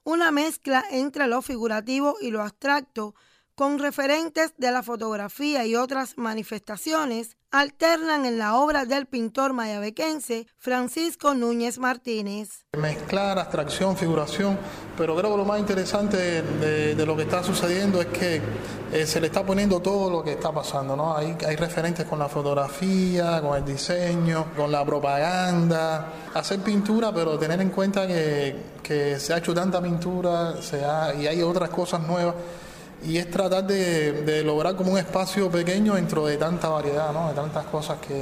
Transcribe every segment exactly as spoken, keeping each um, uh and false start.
una mezcla entre lo figurativo y lo abstracto, con referentes de la fotografía y otras manifestaciones, alternan en la obra del pintor mayabequense Francisco Núñez Martínez. Mezclar abstracción, figuración, pero creo que lo más interesante de, de, de lo que está sucediendo es que eh, se le está poniendo todo lo que está pasando, ¿no? Hay, hay referentes con la fotografía, con el diseño, con la propaganda, hacer pintura, pero tener en cuenta que, que se ha hecho tanta pintura se ha, y hay otras cosas nuevas. Y es tratar de, de lograr como un espacio pequeño dentro de tanta variedad, ¿no? De tantas cosas que,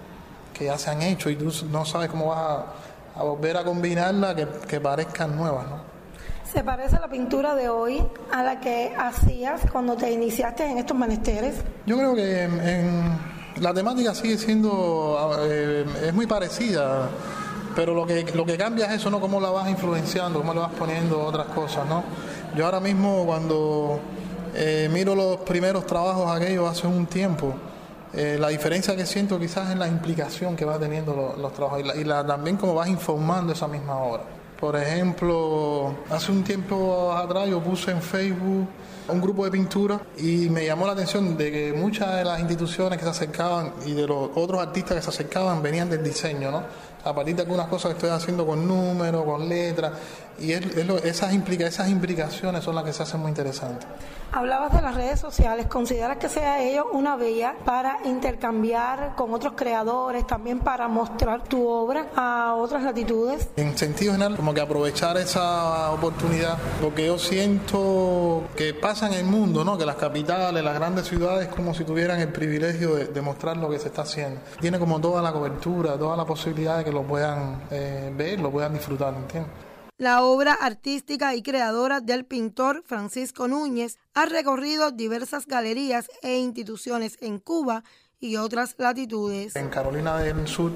que ya se han hecho y tú no sabes cómo vas a, a volver a combinarla que, que parezcan nuevas, ¿no? ¿Se parece la pintura de hoy a la que hacías cuando te iniciaste en estos menesteres? Yo creo que en, en, la temática sigue siendo, eh, es muy parecida, pero lo que, lo que cambia es eso, ¿no? Cómo la vas influenciando, cómo le vas poniendo otras cosas, ¿no? Yo ahora mismo cuando Eh, miro los primeros trabajos aquellos hace un tiempo, eh, la diferencia que siento quizás es la implicación que va teniendo los, los trabajos y, la, y la, también cómo vas informando esa misma obra. Por ejemplo, hace un tiempo atrás yo puse en Facebook un grupo de pintura y me llamó la atención de que muchas de las instituciones que se acercaban y de los otros artistas que se acercaban venían del diseño, ¿no? A partir de algunas cosas que estoy haciendo con números, con letras, y es, es lo, esas, implica, esas implicaciones son las que se hacen muy interesantes. Hablabas de las redes sociales, ¿consideras que sea ello una vía para intercambiar con otros creadores, también para mostrar tu obra a otras latitudes? En sentido general, como que aprovechar esa oportunidad, porque yo siento que pasa en el mundo, ¿no? Que las capitales, las grandes ciudades, como si tuvieran el privilegio de, de mostrar lo que se está haciendo. Tiene como toda la cobertura, toda la posibilidad de que lo puedan eh, ver, lo puedan disfrutar, ¿entiendes? La obra artística y creadora del pintor Francisco Núñez ha recorrido diversas galerías e instituciones en Cuba y otras latitudes. En Carolina del Sur,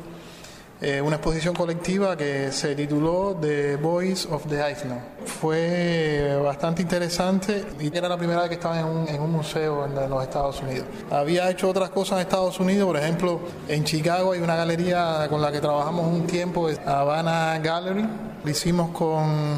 eh, una exposición colectiva que se tituló The Voice of the Island. Fue bastante interesante y era la primera vez que estaba en un, en un museo en, en los Estados Unidos. Había hecho otras cosas en Estados Unidos, por ejemplo, en Chicago hay una galería con la que trabajamos un tiempo, Havana Gallery. Lo hicimos con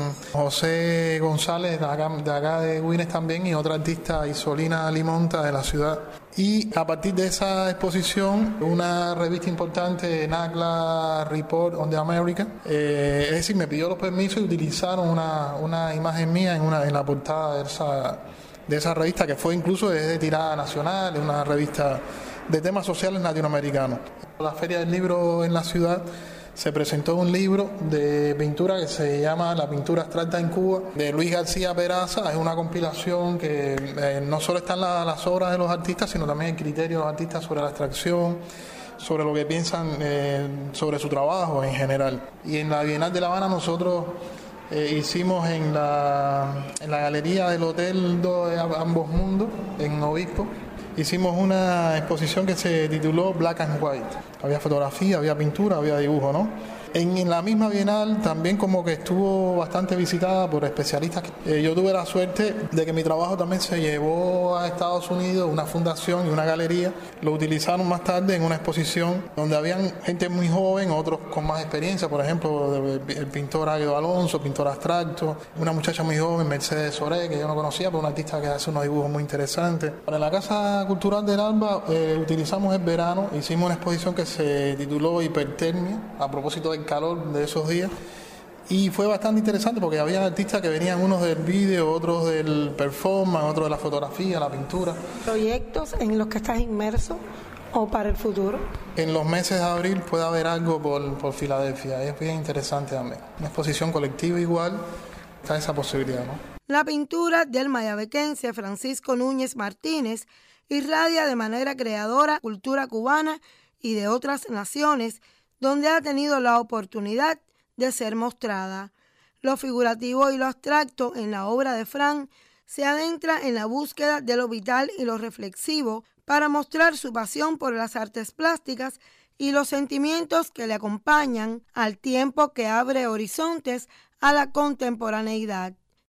José González, de acá, de acá de Güines también, y otra artista, Isolina Limonta, de la ciudad. Y a partir de esa exposición, una revista importante, NACLA Report on the America, eh, es decir, me pidió los permisos y utilizaron una, una imagen mía en, una, en la portada de esa, de esa revista, que fue incluso de tirada nacional, una revista de temas sociales latinoamericanos. La Feria del Libro en la ciudad se presentó un libro de pintura que se llama La pintura abstracta en Cuba, de Luis García Peraza. Es una compilación que eh, no solo están la, las obras de los artistas, sino también el criterio de los artistas sobre la abstracción, sobre lo que piensan eh, sobre su trabajo en general. Y en la Bienal de La Habana nosotros eh, hicimos en la, en la galería del Hotel de Ambos Mundos, en Obispo, hicimos una exposición que se tituló Black and White. Había fotografía, había pintura, había dibujo, ¿no? En, en la misma Bienal también como que estuvo bastante visitada por especialistas. Eh, yo tuve la suerte de que mi trabajo también se llevó a Estados Unidos, una fundación y una galería. Lo utilizaron más tarde en una exposición donde habían gente muy joven, otros con más experiencia, por ejemplo, el, el pintor Águedo Alonso, pintor abstracto, una muchacha muy joven, Mercedes Soré, que yo no conocía, pero una artista que hace unos dibujos muy interesantes. Para la Casa Cultural del Alba eh, utilizamos el verano, hicimos una exposición que se tituló Hipertermia, a propósito del calor de esos días, y fue bastante interesante porque había artistas que venían, unos del vídeo, otros del performance, otros de la fotografía, la pintura. ¿Proyectos en los que estás inmerso o para el futuro? En los meses de abril puede haber algo por, por Filadelfia, es bien interesante también. Una exposición colectiva igual, está esa posibilidad, ¿no? La pintura del mayabequense Francisco Núñez Martínez irradia de manera creadora cultura cubana y de otras naciones donde ha tenido la oportunidad de ser mostrada. Lo figurativo y lo abstracto en la obra de Fran se adentra en la búsqueda de lo vital y lo reflexivo para mostrar su pasión por las artes plásticas y los sentimientos que le acompañan, al tiempo que abre horizontes a la contemporaneidad.